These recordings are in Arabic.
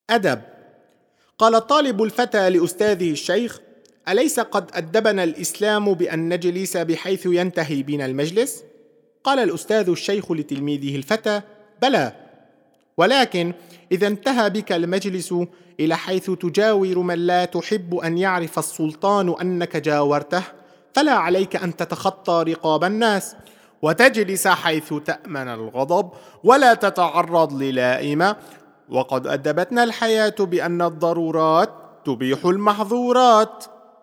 أدب. قال طالب الفتى لأستاذه الشيخ: أليس قد أدبنا الإسلام بأن نجلس بحيث ينتهي بنا المجلس؟ قال الأستاذ الشيخ لتلميذه الفتى: بلى، ولكن إذا انتهى بك المجلس إلى حيث تجاور من لا تحب أن يعرف السلطان أنك جاورته، فلا عليك أن تتخطى رقاب الناس وتجلس حيث تأمن الغضب ولا تتعرض للائمة، وقد أدبتنا الحياة بأن الضرورات تبيح المحظورات.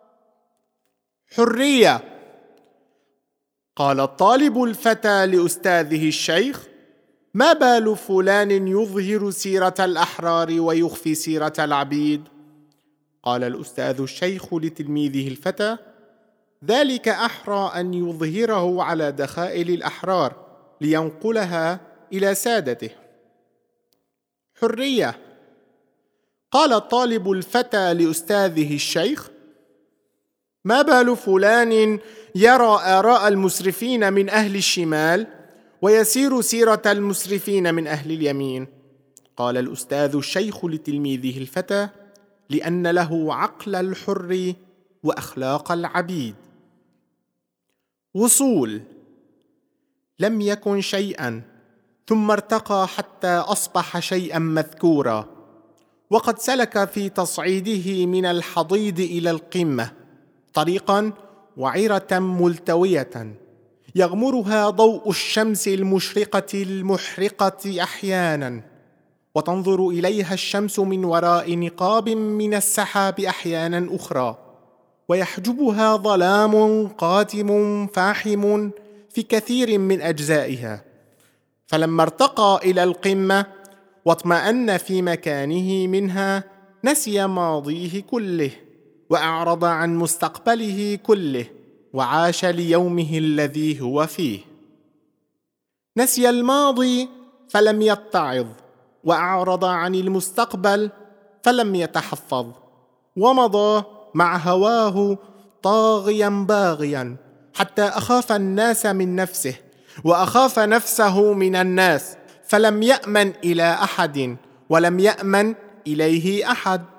حرية. قال الطالب الفتى لأستاذه الشيخ: ما بال فلان يظهر سيرة الأحرار ويخفي سيرة العبيد؟ قال الأستاذ الشيخ لتلميذه الفتى: ذلك أحرى أن يظهره على دخائل الأحرار لينقلها إلى سادته. حرية. قال الطالب الفتى لأستاذه الشيخ: ما بال فلان يرى آراء المسرفين من أهل الشمال ويسير سيرة المسرفين من أهل اليمين؟ قال الأستاذ الشيخ لتلميذه الفتى: لأن له عقل الحر وأخلاق العبيد. وصول. لم يكن شيئا ثم ارتقى حتى أصبح شيئا مذكورا، وقد سلك في تصعيده من الحضيض إلى القمة طريقا وعرة ملتوية يغمرها ضوء الشمس المشرقة المحرقة أحيانا، وتنظر إليها الشمس من وراء نقاب من السحاب أحيانا أخرى، ويحجبها ظلام قاتم فاحم في كثير من أجزائها. فلما ارتقى إلى القمة واطمأن في مكانه منها، نسي ماضيه كله وأعرض عن مستقبله كله وعاش ليومه الذي هو فيه. نسي الماضي فلم يتعظ، وأعرض عن المستقبل فلم يتحفظ، ومضى مع هواه طاغيا باغيا حتى أخاف الناس من نفسه وأخاف نفسه من الناس، فلم يأمن إلى أحد ولم يأمن إليه أحد.